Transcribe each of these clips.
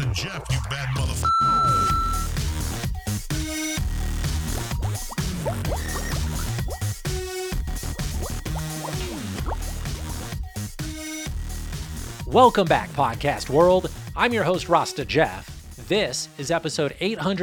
Rasta Jeff, you bad motherfucker. Welcome back, podcast world. I'm your host, Rasta Jeff. This is episode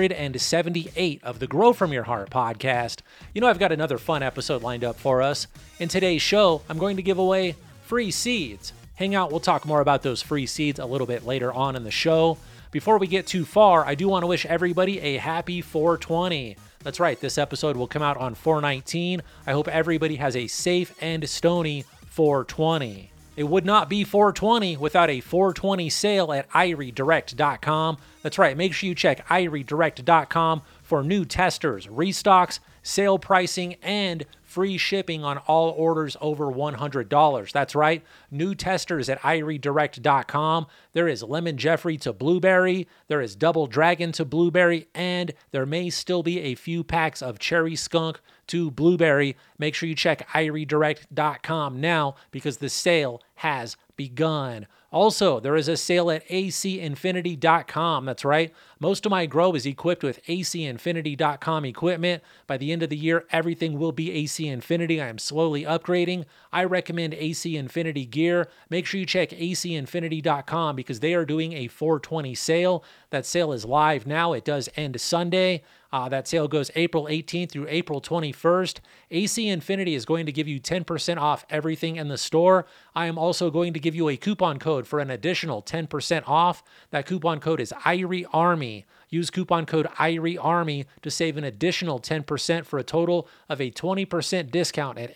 878 of the Grow From Your Heart podcast. You know, I've got another fun episode lined up for us. In today's show, I'm going to give away free seeds. Hang out, we'll talk more about those free seeds a little bit later on in the show. Before we get too far, I do want to wish everybody a happy 420. That's right, this episode will come out on 4/19. I hope everybody has a safe and stony 420. It would not be 420 without a 420 sale at iRedirect.com. That's right, make sure you check iRedirect.com for new testers, restocks, sale pricing, and free shipping on all orders over $100. That's right, new testers at iRedirect.com. There is Lemon Jeffrey to Blueberry, there is Double Dragon to Blueberry, and there may still be a few packs of Cherry Skunk to Blueberry. Make sure you check iRedirect.com now because the sale has begun. Also, there is a sale at ACinfinity.com. That's right. Most of my grow is equipped with ACinfinity.com equipment. By the end of the year, everything will be AC Infinity. I am slowly upgrading. I recommend AC Infinity gear. Make sure you check ACinfinity.com because they are doing a 420 sale. That sale is live now. It does end Sunday. That sale goes April 18th through April 21st. AC Infinity is going to give you 10% off everything in the store. I am also going to give you a coupon code for an additional 10% off. That coupon code is IREARMY. Use coupon code IREARMY to save an additional 10% for a total of a 20% discount at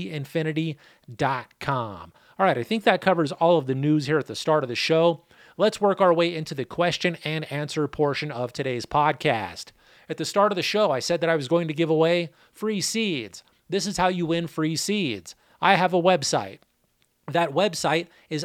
ACinfinity.com. All right, I think that covers all of the news here at the start of the show. Let's work our way into the question and answer portion of today's podcast. At the start of the show, I said that I was going to give away free seeds. This is how you win free seeds. I have a website. That website is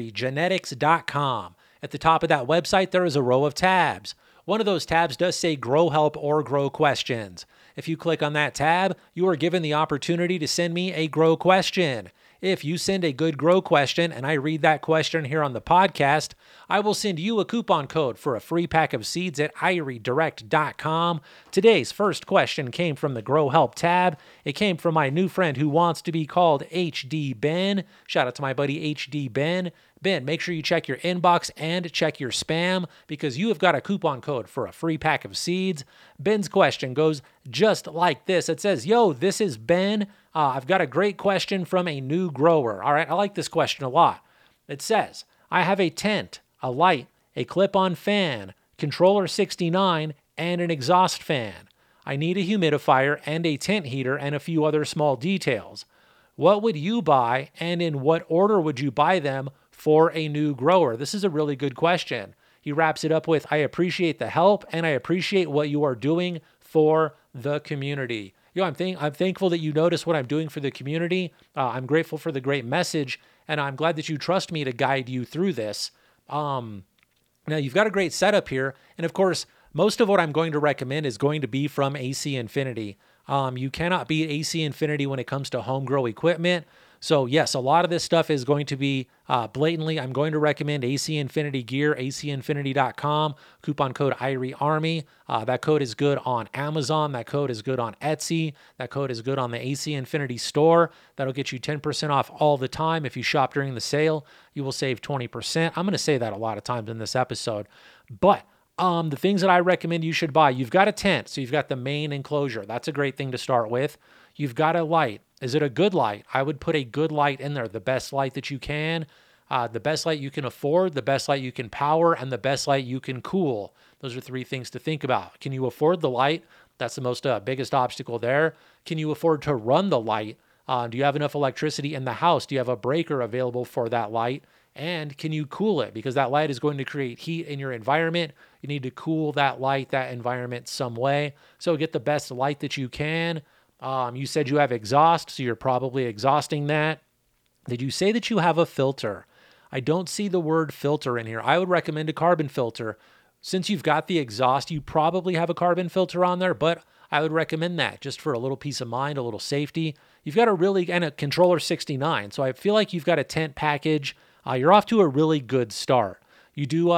IREGenetics.com. At the top of that website, there is a row of tabs. One of those tabs does say Grow Help or Grow Questions. If you click on that tab, you are given the opportunity to send me a grow question. If you send a good grow question and I read that question here on the podcast, I will send you a coupon code for a free pack of seeds at iRedirect.com. Today's first question came from the Grow Help tab. It came from my new friend who wants to be called HD Ben. Shout out to my buddy HD Ben. Ben, make sure you check your inbox and check your spam because you have got a coupon code for a free pack of seeds. Ben's question goes just like this. It says, yo, this is Ben. I've got a great question from a new grower. All right, I like this question a lot. It says, I have a tent, a light, a clip-on fan, controller 69, and an exhaust fan. I need a humidifier and a tent heater and a few other small details. What would you buy and in what order would you buy them for a new grower? This is a really good question. He wraps it up with, I appreciate the help and I appreciate what you are doing for the community. Yo, I'm thankful that you notice what I'm doing for the community. I'm grateful for the great message, and I'm glad that you trust me to guide you through this. Now, you've got a great setup here, and of course, most of what I'm going to recommend is going to be from AC Infinity. You cannot beat AC Infinity when it comes to home grow equipment. So yes, a lot of this stuff is going to be blatantly, I'm going to recommend AC Infinity gear, ACinfinity.com, coupon code IREARMY. That code is good on Amazon. That code is good on Etsy. That code is good on the AC Infinity store. That'll get you 10% off all the time. If you shop during the sale, you will save 20%. I'm going to say that a lot of times in this episode. But the things that I recommend you should buy, you've got a tent, so you've got the main enclosure. That's a great thing to start with. You've got a light. Is it a good light? I would put a good light in there, the best light that you can, the best light you can afford, the best light you can power, and the best light you can cool. Those are three things to think about. Can you afford the light? That's the most biggest obstacle there. Can you afford to run the light? Do you have enough electricity in the house? Do you have a breaker available for that light? And can you cool it? Because that light is going to create heat in your environment. You need to cool that light, that environment some way. So get the best light that you can. You said you have exhaust, so you're probably exhausting that. Did you say that you have a filter? I don't see the word filter in here. I would recommend a carbon filter. Since you've got the exhaust, you probably have a carbon filter on there, but I would recommend that just for a little peace of mind, a little safety. You've got and a controller 69. So I feel like you've got a tent package. You're off to a really good start. You do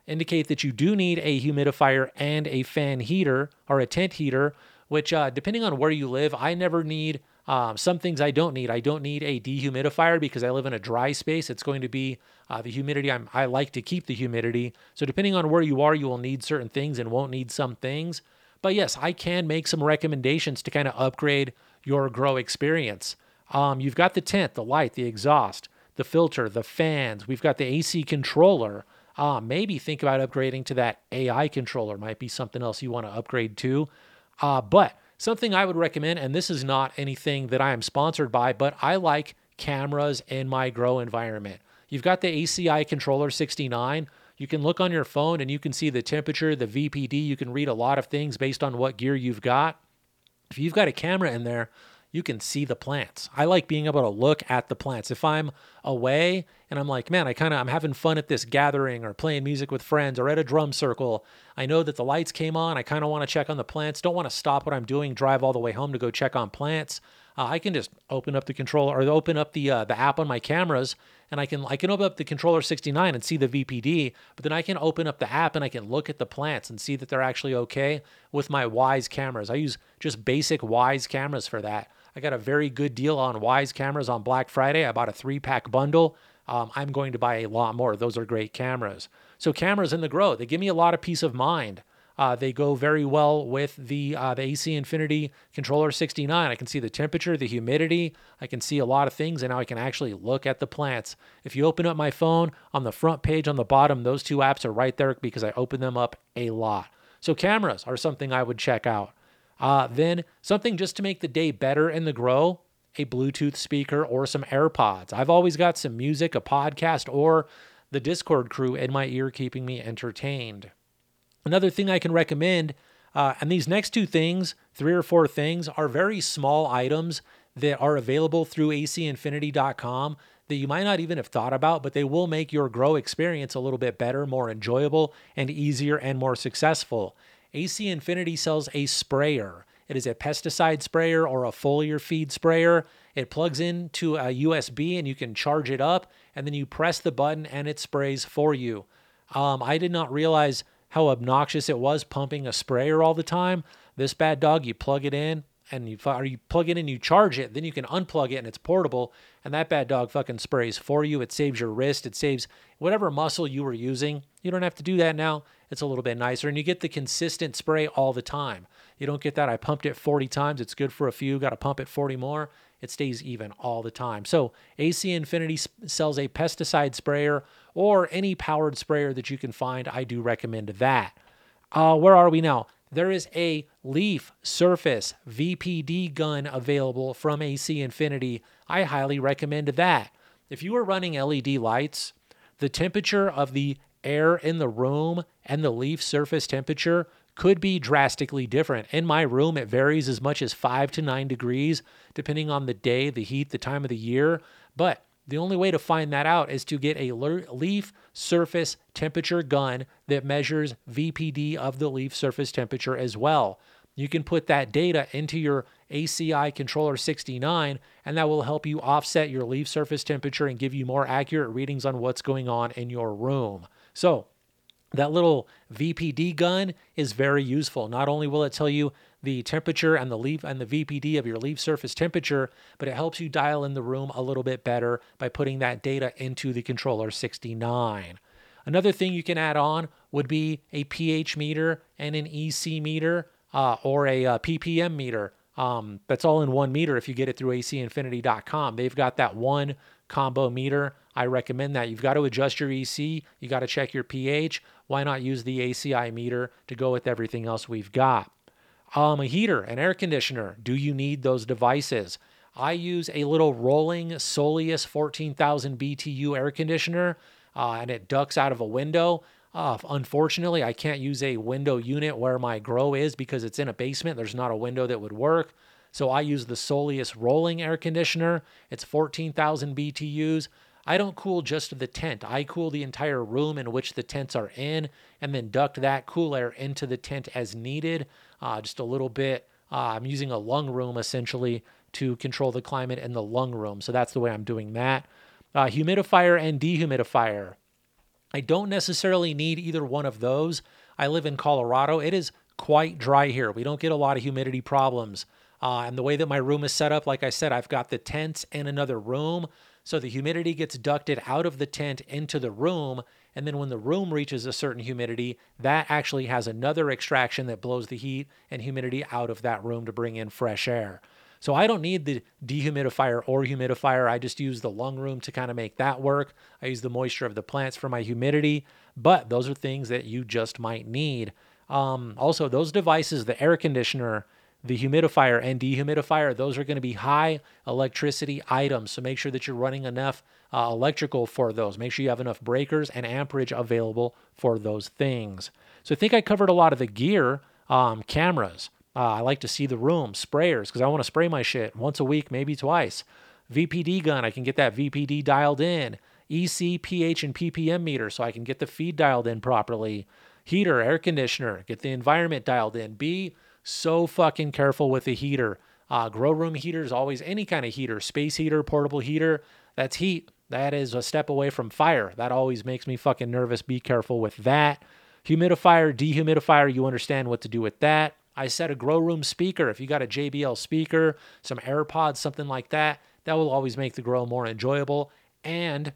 indicate that you do need a humidifier and a fan heater or a tent heater, which depending on where you live, I never need. Some things I don't need. I don't need a dehumidifier because I live in a dry space. It's going to be the humidity. I like to keep the humidity. So depending on where you are, you will need certain things and won't need some things. But yes, I can make some recommendations to kind of upgrade your grow experience. You've got the tent, the light, the exhaust, the filter, the fans. We've got the AC controller. Maybe think about upgrading to that AI controller. Might be something else you want to upgrade to. But something I would recommend, and this is not anything that I am sponsored by, but I like cameras in my grow environment. You've got the ACI Controller 69. You can look on your phone and you can see the temperature, the VPD. You can read a lot of things based on what gear you've got. If you've got a camera in there, you can see the plants. I like being able to look at the plants. If I'm away and I'm like, man, I'm having fun at this gathering or playing music with friends or at a drum circle, I know that the lights came on. I kind of want to check on the plants. Don't want to stop what I'm doing, drive all the way home to go check on plants. I can just open up the controller or open up the app on my cameras, and I can open up the Controller 69 and see the VPD, but then I can open up the app and I can look at the plants and see that they're actually okay with my Wyze cameras. I use just basic Wyze cameras for that. I got a very good deal on Wyze cameras on Black Friday. I bought a 3-pack bundle. I'm going to buy a lot more. Those are great cameras. So cameras in the grow, they give me a lot of peace of mind. They go very well with the AC Infinity Controller 69. I can see the temperature, the humidity. I can see a lot of things, and now I can actually look at the plants. If you open up my phone, on the front page on the bottom, those two apps are right there because I open them up a lot. So cameras are something I would check out. Then something just to make the day better in the grow, a Bluetooth speaker or some AirPods. I've always got some music, a podcast, or the Discord crew in my ear keeping me entertained. Another thing I can recommend, and these next two things, 3 or 4 things, are very small items that are available through ACinfinity.com that you might not even have thought about, but they will make your grow experience a little bit better, more enjoyable, and easier and more successful. AC Infinity sells a sprayer. It is a pesticide sprayer or a foliar feed sprayer. It plugs into a USB and you can charge it up, and then you press the button and it sprays for you. I did not realize how obnoxious it was pumping a sprayer all the time. This bad dog, you plug it in and you plug it in, you charge it, then you can unplug it and it's portable, and that bad dog fucking sprays for you. It saves your wrist. It saves whatever muscle you were using. You don't have to do that now. It's a little bit nicer, and you get the consistent spray all the time. You don't get that. I pumped it 40 times. It's good for a few. Got to pump it 40 more. It stays even all the time. So AC Infinity sells a pesticide sprayer or any powered sprayer that you can find. I do recommend that. Where are we now? There is a Leaf Surface VPD gun available from AC Infinity. I highly recommend that. If you are running LED lights, the temperature of the air in the room and the leaf surface temperature could be drastically different. In my room, it varies as much as 5 to 9 degrees, depending on the day, the heat, the time of the year. But the only way to find that out is to get a leaf surface temperature gun that measures VPD of the leaf surface temperature as well. You can put that data into your ACI Controller 69, and that will help you offset your leaf surface temperature and give you more accurate readings on what's going on in your room. So that little VPD gun is very useful. Not only will it tell you the temperature and the leaf and the VPD of your leaf surface temperature, but it helps you dial in the room a little bit better by putting that data into the Controller 69. Another thing you can add on would be a pH meter and an EC meter or a ppm meter. That's all in one meter if you get it through ACinfinity.com. They've got that one combo meter. I recommend that. You've got to adjust your EC. You got to check your pH. Why not use the ACI meter to go with everything else we've got? A heater, an air conditioner. Do you need those devices? I use a little rolling Soleus 14,000 BTU air conditioner, and it ducts out of a window. Unfortunately, I can't use a window unit where my grow is because it's in a basement. There's not a window that would work. So I use the Soleus rolling air conditioner. It's 14,000 BTUs. I don't cool just the tent. I cool the entire room in which the tents are in and then duct that cool air into the tent as needed. Just a little bit. I'm using a lung room essentially to control the climate in the lung room. So that's the way I'm doing that. Humidifier and dehumidifier. I don't necessarily need either one of those. I live in Colorado. It is quite dry here. We don't get a lot of humidity problems. And the way that my room is set up, like I said, I've got the tents in another room. So the humidity gets ducted out of the tent into the room. And then when the room reaches a certain humidity, that actually has another extraction that blows the heat and humidity out of that room to bring in fresh air. So I don't need the dehumidifier or humidifier. I just use the lung room to kind of make that work. I use the moisture of the plants for my humidity, but those are things that you just might need. Also, those devices, the air conditioner, the humidifier and dehumidifier, those are going to be high electricity items. So make sure that you're running enough electrical for those. Make sure you have enough breakers and amperage available for those things. So I think I covered a lot of the gear. Cameras. I like to see the room. Sprayers, because I want to spray my shit once a week, maybe twice. VPD gun, I can get that VPD dialed in. EC, pH, and ppm meter, so I can get the feed dialed in properly. Heater, air conditioner, get the environment dialed in. Be so fucking careful with the heater. Grow room heaters, always any kind of heater. Space heater, portable heater, that's heat. That is a step away from fire. That always makes me fucking nervous. Be careful with that. Humidifier, dehumidifier, you understand what to do with that. I said a grow room speaker. If you got a JBL speaker, some AirPods, something like that, that will always make the grow more enjoyable. And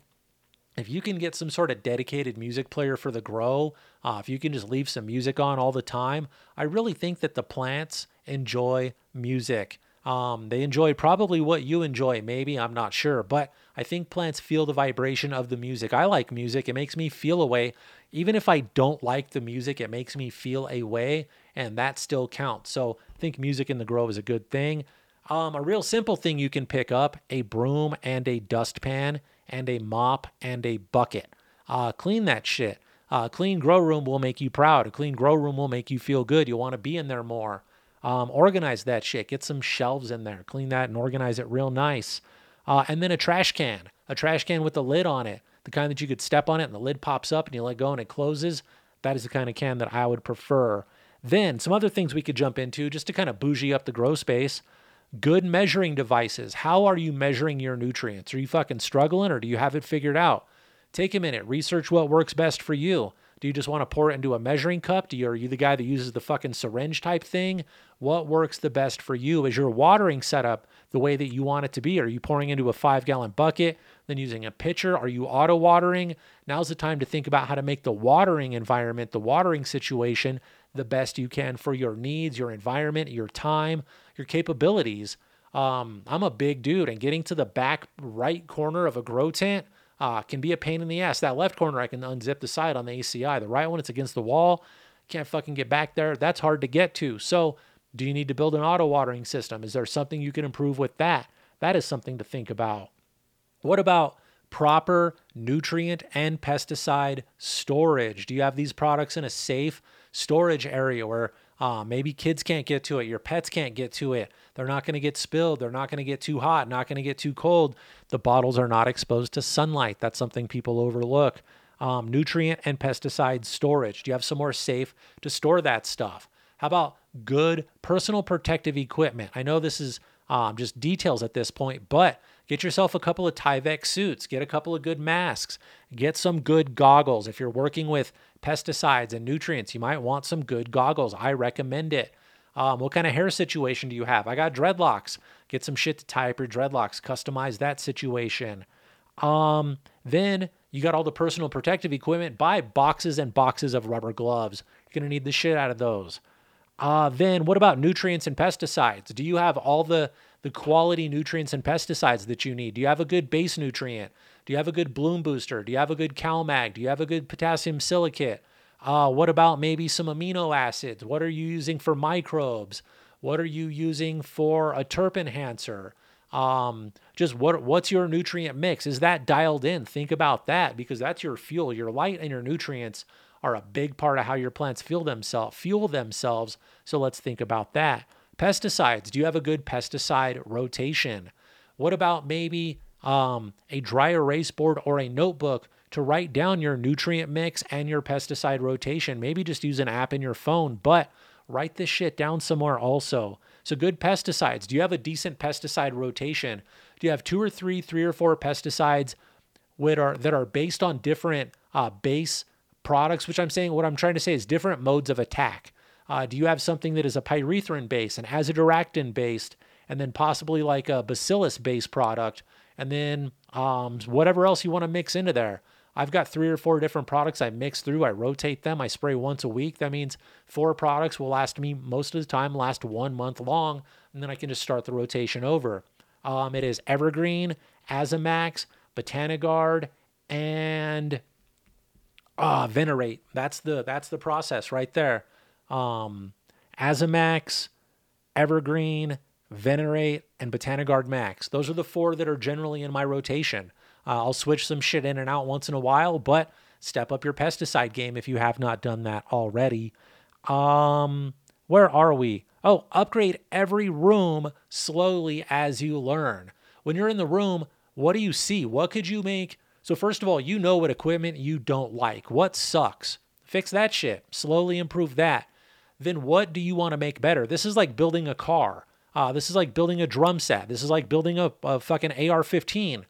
if you can get some sort of dedicated music player for the grow, if you can just leave some music on all the time, I really think that the plants enjoy music. They enjoy probably what you enjoy, maybe, I'm not sure, but I think plants feel the vibration of the music. I like music. It makes me feel a way. Even if I don't like the music, it makes me feel a way, and that still counts. So I think music in the grow is a good thing. A real simple thing you can pick up, a broom and a dustpan and a mop and a bucket. Clean that shit. A clean grow room will make you proud. A clean grow room will make you feel good. You'll want to be in there more. Organize that shit. Get some shelves in there. Clean that and organize it real nice. And then a trash can with the lid on it. The kind that you could step on it and the lid pops up and you let go and it closes. That is the kind of can that I would prefer. Then some other things we could jump into just to kind of bougie up the grow space. Good measuring devices. How are you measuring your nutrients? Are you fucking struggling or do you have it figured out? Take a minute. Research what works best for you. Do you just want to pour it into a measuring cup? Are you the guy that uses the fucking syringe type thing? What works the best for you? Is your watering setup the way that you want it to be? Are you pouring into a 5-gallon bucket, then using a pitcher? Are you auto watering? Now's the time to think about how to make the watering environment, the watering situation, the best you can for your needs, your environment, your time, your capabilities. I'm a big dude, and getting to the back right corner of a grow tent can be a pain in the ass. That left corner, I can unzip the side on the ACI. The right one, it's against the wall. Can't fucking get back there. That's hard to get to. So do you need to build an auto watering system? Is there something you can improve with that? That is something to think about. What about proper nutrient and pesticide storage? Do you have these products in a safe storage area where maybe kids can't get to it, your pets can't get to it, they're not going to get spilled, they're not going to get too hot, not going to get too cold, the bottles are not exposed to sunlight? That's something people overlook. Nutrient and pesticide storage. Do you have somewhere safe to store that stuff? How about good personal protective equipment? I know this is just details at this point, but get yourself a couple of Tyvek suits, get a couple of good masks, get some good goggles. If you're working with pesticides and nutrients, you might want some good goggles. I recommend it. What kind of hair situation do you have? I got dreadlocks. Get some shit to tie up your dreadlocks. Customize that situation. Then you got all the personal protective equipment. Buy boxes and boxes of rubber gloves. You're going to need the shit out of those. Then what about nutrients and pesticides? Do you have all the quality nutrients and pesticides that you need? Do you have a good base nutrient? Do you have a good bloom booster? Do you have a good CalMag? Do you have a good potassium silicate? What about maybe some amino acids? What are you using for microbes? What are you using for a terp enhancer? Just what's your nutrient mix? Is that dialed in? Think about that, because that's your fuel. Your light and your nutrients are a big part of how your plants fuel themselves. So let's think about that. Pesticides. Do you have a good pesticide rotation? What about maybe a dry erase board or a notebook to write down your nutrient mix and your pesticide rotation? Maybe just use an app in your phone, but write this shit down somewhere also. So good pesticides. Do you have a decent pesticide rotation? Do you have 2 or 3 or 4 pesticides that are based on different base products, which what I'm trying to say is different modes of attack. Do you have something that is a pyrethrin based, an azadirachtin based, and then possibly like a bacillus based product, and then whatever else you want to mix into there? I've got 3 or 4 different products I mix through. I rotate them. I spray once a week. That means 4 products will last me most of the time, last 1 month long, and then I can just start the rotation over. It is Evergreen, Azamax, Botanigard, and Venerate. That's the process right there. Azamax, Evergreen, Venerate, and Botanigard Max. Those are the 4 that are generally in my rotation. I'll switch some shit in and out once in a while, but step up your pesticide game if you have not done that already. Where are we? Oh, upgrade every room slowly as you learn. When you're in the room, what do you see? What could you make? So first of all, you know what equipment you don't like. What sucks? Fix that shit. Slowly improve that. Then what do you want to make better? This is like building a car. This is like building a drum set. This is like building a fucking AR-15.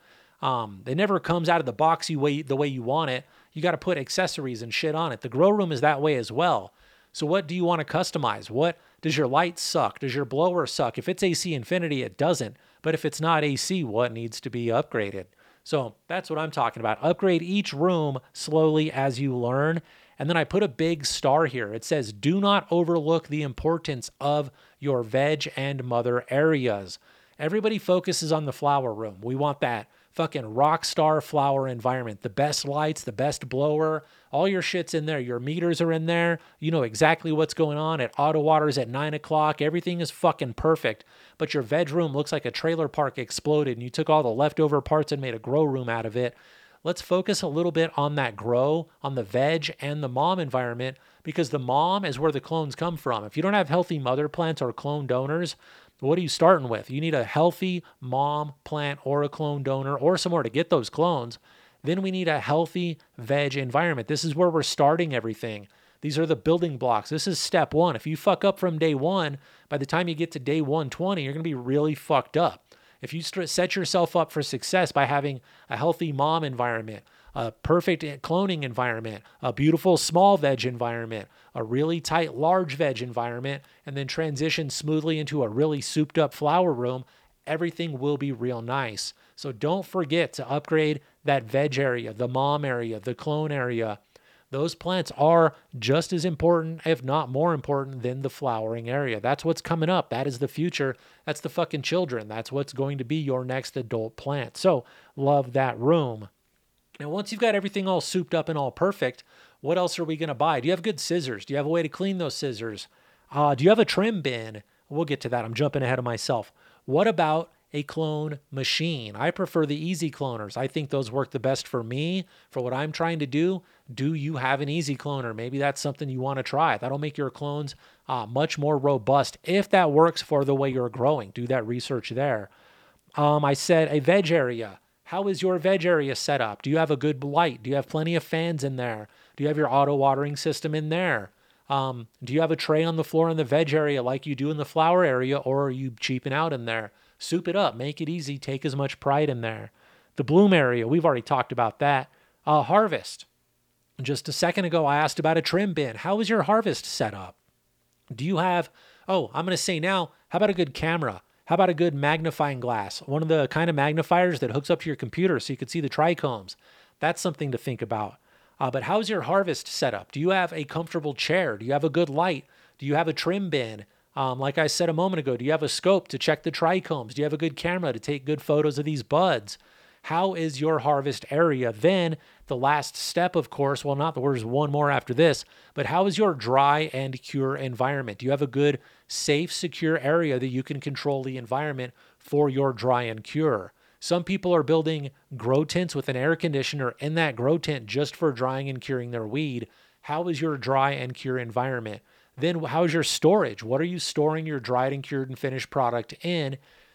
It never comes out of the box the way you want it. You got to put accessories and shit on it. The grow room is that way as well. So what do you want to customize? What does your light suck? Does your blower suck? If it's AC Infinity, it doesn't. But if it's not AC, what needs to be upgraded? So that's what I'm talking about. Upgrade each room slowly as you learn. And then I put a big star here. It says, do not overlook the importance of your veg and mother areas. Everybody focuses on the flower room. We want that fucking rock star flower environment. The best lights, the best blower, all your shit's in there. Your meters are in there. You know exactly what's going on. It auto waters at 9 o'clock. Everything is fucking perfect. But your veg room looks like a trailer park exploded and you took all the leftover parts and made a grow room out of it. Let's focus a little bit on that grow, on the veg and the mom environment, because the mom is where the clones come from. If you don't have healthy mother plants or clone donors, what are you starting with? You need a healthy mom plant or a clone donor or somewhere to get those clones. Then we need a healthy veg environment. This is where we're starting everything. These are the building blocks. This is step 1. If you fuck up from day 1, by the time you get to day 120, you're going to be really fucked up. If you set yourself up for success by having a healthy mom environment, a perfect cloning environment, a beautiful small veg environment, a really tight large veg environment, and then transition smoothly into a really souped up flower room, everything will be real nice. So don't forget to upgrade that veg area, the mom area, the clone area. Those plants are just as important, if not more important, than the flowering area. That's what's coming up. That is the future. That's the fucking children. That's what's going to be your next adult plant. So love that room. Now, once you've got everything all souped up and all perfect, what else are we going to buy? Do you have good scissors? Do you have a way to clean those scissors? Do you have a trim bin? We'll get to that. I'm jumping ahead of myself. What about a clone machine? I prefer the easy cloners. I think those work the best for me, for what I'm trying to do. Do you have an easy cloner? Maybe that's something you want to try. That'll make your clones much more robust if that works for the way you're growing. Do that research there. I said a veg area. How is your veg area set up? Do you have a good light? Do you have plenty of fans in there? Do you have your auto watering system in there? Do you have a tray on the floor in the veg area like you do in the flower area, or are you cheaping out in there? Soup it up. Make it easy. Take as much pride in there. The bloom area, we've already talked about that. Harvest. Just a second ago, I asked about a trim bin. How is your harvest set up? Do you have, I'm going to say now, how about a good camera? How about a good magnifying glass? One of the kind of magnifiers that hooks up to your computer so you can see the trichomes. That's something to think about. But how's your harvest set up? Do you have a comfortable chair? Do you have a good light? Do you have a trim bin? Like I said a moment ago, do you have a scope to check the trichomes? Do you have a good camera to take good photos of these buds? How is your harvest area? Then the last step, of course, there's one more after this, but how is your dry and cure environment? Do you have a good, safe, secure area that you can control the environment for your dry and cure? Some people are building grow tents with an air conditioner in that grow tent just for drying and curing their weed. How is your dry and cure environment? Then how's your storage? What are you storing your dried and cured and finished product in?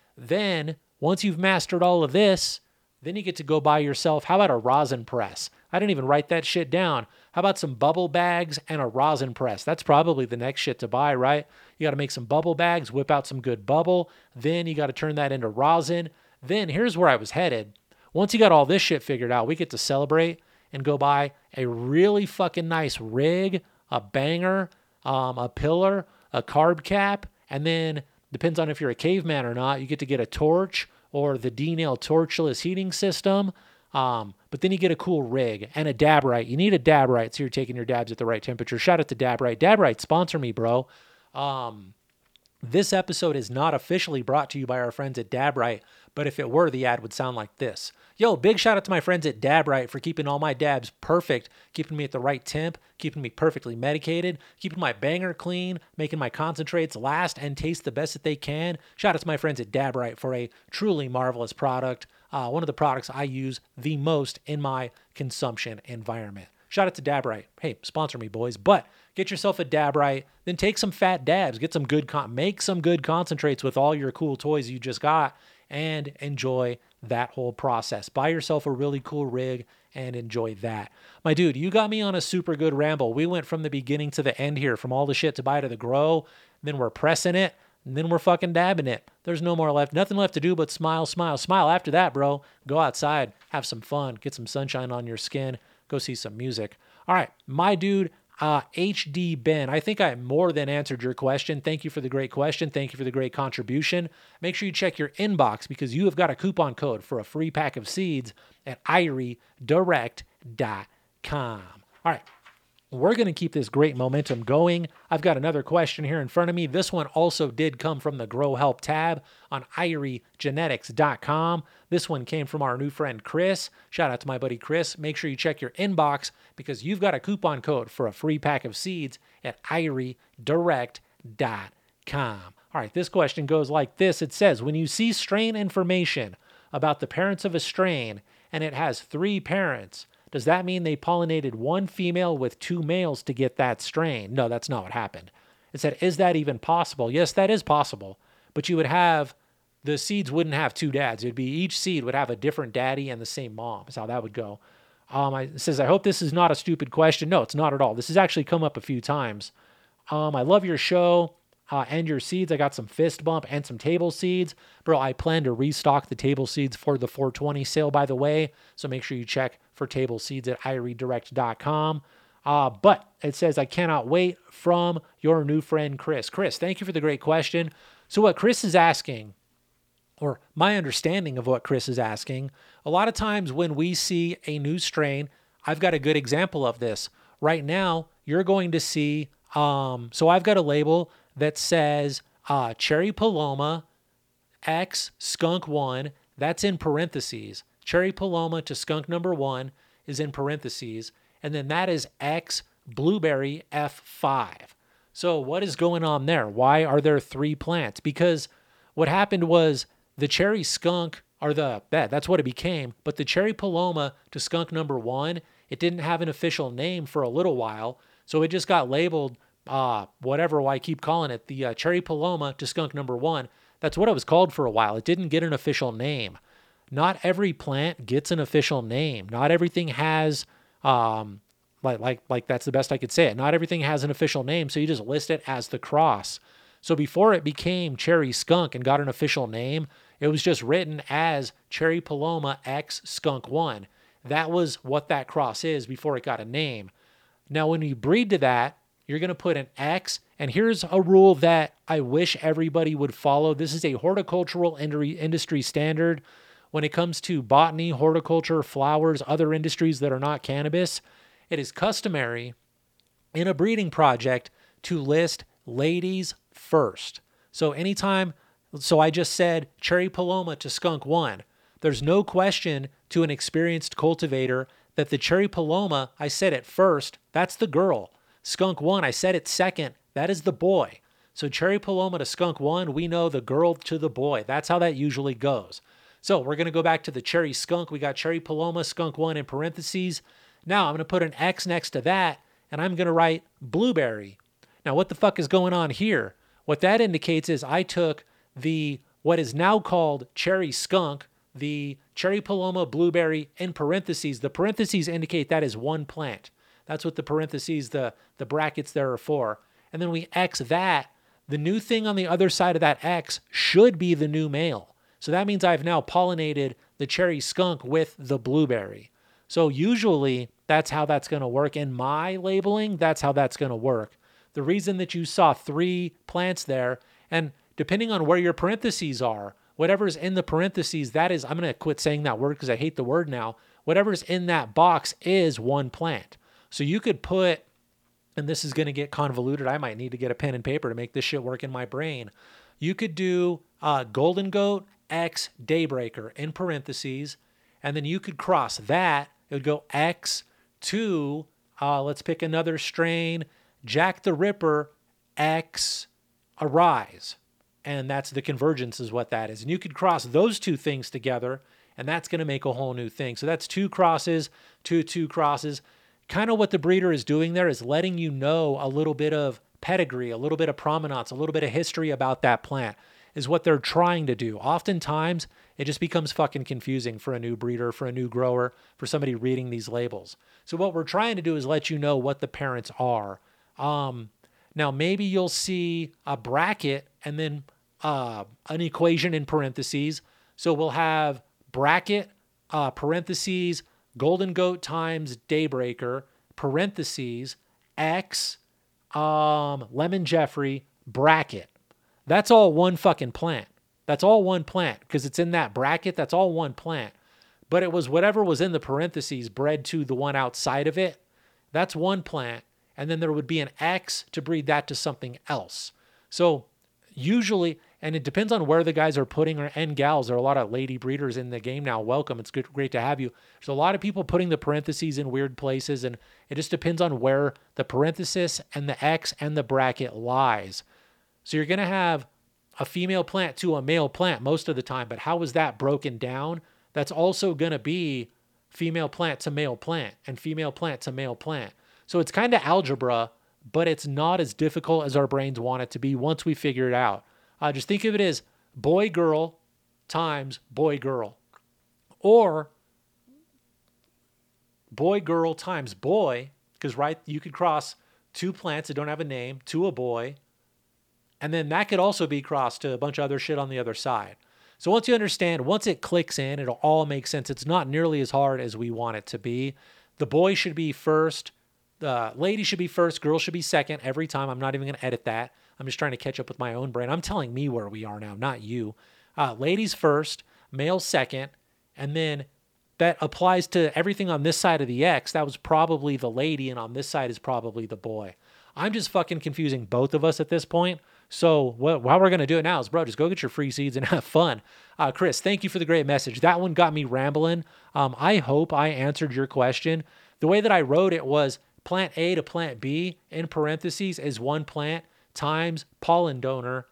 Then once you've mastered all of this, then you get to go buy yourself, how about a rosin press? I didn't even write that shit down. How about some bubble bags and a rosin press? That's probably the next shit to buy, right? You got to make some bubble bags, whip out some good bubble. Then you got to turn that into rosin. Then here's where I was headed. Once you got all this shit figured out, we get to celebrate and go buy a really fucking nice rig, a banger, a pillar, a carb cap, and then depends on if you're a caveman or not, you get to get a torch or the D-Nail torchless heating system. But then you get a cool rig and a Dabrite. You need a Dabrite so you're taking your dabs at the right temperature. Shout out to Dabrite. Dabrite, sponsor me, bro. This episode is not officially brought to you by our friends at Dabrite, but if it were, the ad would sound like this. Yo, big shout out to my friends at Dabrite for keeping all my dabs perfect, keeping me at the right temp, keeping me perfectly medicated, keeping my banger clean, making my concentrates last and taste the best that they can. Shout out to my friends at Dabrite for a truly marvelous product. One of the products I use the most in my consumption environment. Shout out to Dabrite. Hey, sponsor me, boys. But get yourself a Dabrite, then take some fat dabs, get some good, make some good concentrates with all your cool toys you just got, and enjoy that whole process. Buy yourself a really cool rig and enjoy that. My dude, you got me on a super good ramble. We went from the beginning to the end here, from all the shit to buy to the grow, then we're pressing it, and then we're fucking dabbing it. There's no more left, nothing left to do but smile, smile, smile. After that, bro, go outside, have some fun, get some sunshine on your skin, go see some music. All right, my dude, HD Ben, I think I more than answered your question. Thank you for the great question. Thank you for the great contribution. Make sure you check your inbox because you have got a coupon code for a free pack of seeds at iriedirect.com. All right. We're going to keep this great momentum going. I've got another question here in front of me. This one also did come from the Grow Help tab on iriegenetics.com. This one came from our new friend Chris. Shout out to my buddy Chris. Make sure you check your inbox because you've got a coupon code for a free pack of seeds at iriedirect.com. All right, this question goes like this. It says, when you see strain information about the parents of a strain and it has 3 parents, does that mean they pollinated one female with 2 males to get that strain? No, that's not what happened. It said, is that even possible? Yes, that is possible. But you would have, the seeds wouldn't have 2 dads. It would be each seed would have a different daddy and the same mom. Is how that would go. It says, I hope this is not a stupid question. No, it's not at all. This has actually come up a few times. I love your show and your seeds. I got some fist bump and some table seeds. Bro, I plan to restock the table seeds for the 420 sale, by the way. So make sure you check for table seeds at iriedirect.com. But it says, I cannot wait from your new friend, Chris. Chris, thank you for the great question. So what Chris is asking, or my understanding of what Chris is asking, a lot of times when we see a new strain, I've got a good example of this. Right now, you're going to see, so I've got a label that says Cherry Paloma X Skunk 1. That's in parentheses. Cherry Paloma to skunk number 1 is in parentheses. And then that is X Blueberry F5. So what is going on there? Why are there 3 plants? Because what happened was the cherry skunk, or that's what it became, but the Cherry Paloma to skunk number 1, it didn't have an official name for a little while. So it just got labeled whatever I keep calling it, the Cherry Paloma to skunk number 1. That's what it was called for a while. It didn't get an official name. Not every plant gets an official name. Not everything has, like that's the best I could say it. Not everything has an official name, so you just list it as the cross. So before it became Cherry Skunk and got an official name, it was just written as Cherry Paloma X Skunk 1. That was what that cross is before it got a name. Now, when you breed to that, you're going to put an X, and here's a rule that I wish everybody would follow. This is a horticultural industry standard. When it comes to botany, horticulture, flowers, other industries that are not cannabis, it is customary in a breeding project to list ladies first. So I just said Cherry Paloma to skunk 1. There's no question to an experienced cultivator that the Cherry Paloma, I said it first, that's the girl. Skunk 1, I said it second, that is the boy. So Cherry Paloma to skunk 1, we know the girl to the boy. That's how that usually goes. So we're going to go back to the cherry skunk. We got Cherry Paloma, skunk 1 in parentheses. Now I'm going to put an X next to that, and I'm going to write blueberry. Now what the fuck is going on here? What that indicates is I took what is now called cherry skunk, the Cherry Paloma blueberry in parentheses. The parentheses indicate that is one plant. That's what the parentheses, the brackets there are for. And then we X that. The new thing on the other side of that X should be the new male. So that means I've now pollinated the cherry skunk with the blueberry. So usually that's how that's going to work. In my labeling, that's how that's going to work. The reason that you saw 3 plants there, and depending on where your parentheses are, whatever's in the parentheses, that is, I'm going to quit saying that word because I hate the word now. Whatever's in that box is one plant. So you could put, and this is going to get convoluted. I might need to get a pen and paper to make this shit work in my brain. You could do Golden Goat X Daybreaker in parentheses, and then you could cross that. It would go X to, let's pick another strain, Jack the Ripper X Arise. And that's the convergence is what that is. And you could cross those 2 things together, and that's going to make a whole new thing. So that's 2 crosses, 2 crosses. Kind of what the breeder is doing there is letting you know a little bit of pedigree, a little bit of provenance, a little bit of history about that plant is what they're trying to do. Oftentimes, it just becomes fucking confusing for a new breeder, for a new grower, for somebody reading these labels. So what we're trying to do is let you know what the parents are. Now, maybe you'll see a bracket and then an equation in parentheses. So we'll have bracket, parentheses, Golden Goat times Daybreaker, parentheses, X, Lemon Jeffrey, bracket. That's all one fucking plant. That's all one plant because it's in that bracket. That's all one plant. But it was whatever was in the parentheses bred to the one outside of it. That's one plant. And then there would be an X to breed that to something else. So usually, and it depends on where the guys are putting, and gals. There are a lot of lady breeders in the game now. Welcome. It's great to have you. There's a lot of people putting the parentheses in weird places, and it just depends on where the parenthesis and the X and the bracket lies. So you're going to have a female plant to a male plant most of the time, but how is that broken down? That's also going to be female plant to male plant and female plant to male plant. So it's kind of algebra, but it's not as difficult as our brains want it to be once we figure it out. Just think of it as boy-girl times boy-girl, or boy-girl times boy, because right, you could cross 2 plants that don't have a name to a boy, and then that could also be crossed to a bunch of other shit on the other side. So once you understand, once it clicks in, it'll all make sense. It's not nearly as hard as we want it to be. The boy should be first. The lady should be first. Girl should be second every time. I'm not even going to edit that. I'm just trying to catch up with my own brain. I'm telling me where we are now, not you. Ladies first, male second, and then that applies to everything on this side of the X. That was probably the lady, and on this side is probably the boy. I'm just fucking confusing both of us at this point. So how we're going to do it now is, bro, just go get your free seeds and have fun. Chris, thank you for the great message. That one got me rambling. I hope I answered your question. The way that I wrote it was plant A to plant B in parentheses is one plant times pollen donor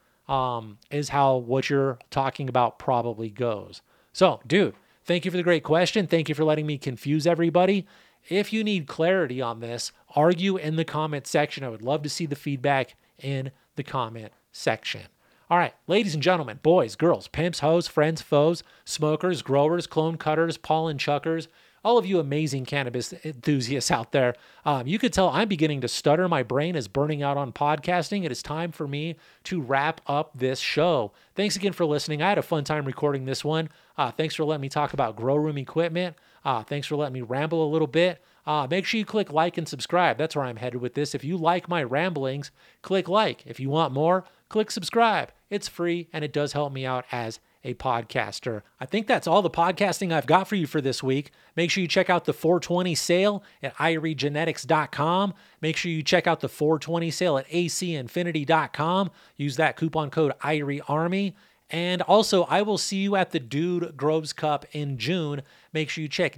is how what you're talking about probably goes. So, dude, thank you for the great question. Thank you for letting me confuse everybody. If you need clarity on this, argue in the comment section. I would love to see the feedback in the comment section. All right, ladies and gentlemen, boys, girls, pimps, hoes, friends, foes, smokers, growers, clone cutters, pollen chuckers, all of you amazing cannabis enthusiasts out there, you could tell I'm beginning to stutter. My brain is burning out on podcasting. It is time for me to wrap up this show. Thanks again for listening. I had a fun time recording this one. Thanks for letting me talk about grow room equipment. Thanks for letting me ramble a little bit. Make sure you click like and subscribe. That's where I'm headed with this. If you like my ramblings, click like. If you want more, click subscribe. It's free, and it does help me out as a podcaster. I think that's all the podcasting I've got for you for this week. Make sure you check out the 420 sale at iriegenetics.com. Make sure you check out the 420 sale at acinfinity.com. Use that coupon code IRIEARMY. And also, I will see you at the Dude Groves Cup in June. Make sure you check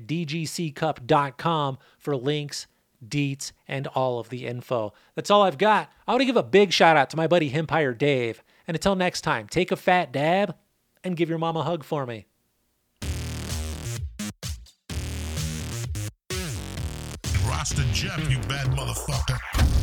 dgccup.com for links, deets, and all of the info. That's all I've got. I want to give a big shout out to my buddy Hempire Dave. And until next time, take a fat dab and give your mom a hug for me. Rasta Jeff, you bad motherfucker.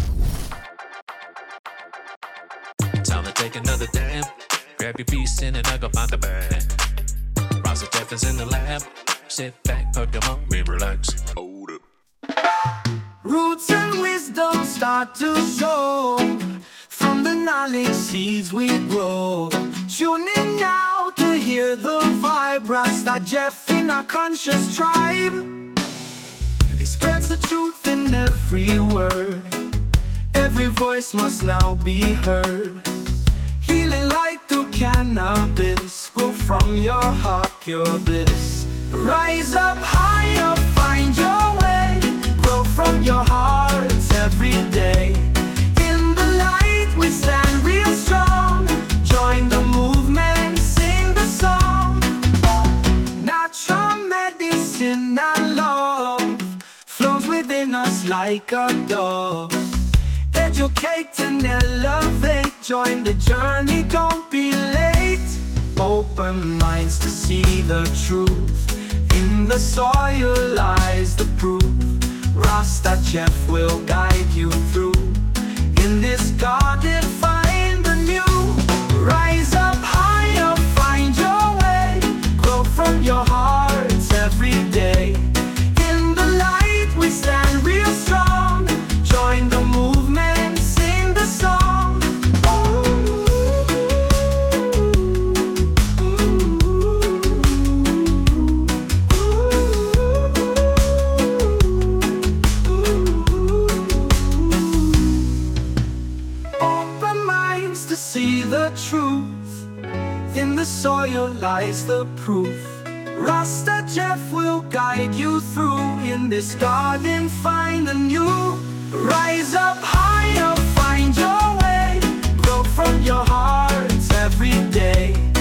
Time to take another dab. Grab your piece and I go find the bag. Rasta Jeff is in the lab. Sit back, hug your mom, and relax. Hold up. Roots and wisdom start to show from the knowledge seeds we grow. Tune in now to hear the vibe. Rasta Jeff in our conscious tribe. It's spreads the truth in every word. Every voice must now be heard. Healing light through cannabis. Grow from your heart, pure bliss. Rise up higher, find your way. Grow from your heart every day. In the light we stand real strong. Join the movement, sing the song. Natural medicine and love flows within us like a dove. Educate and elevate. Join the journey, don't be late. Open minds to see the truth. In the soil lies the proof. Rasta Jeff will guide you through. In this garden find the new. Rise up higher, find your way. Grow from your hearts every day. In the light we stand real strong. Join the movement, sing the song. Open minds to see the truth. In the soil lies the proof. Rasta Jeff will guide you through. In this garden find the new. Rise up higher, find your way. Grow from your hearts every day.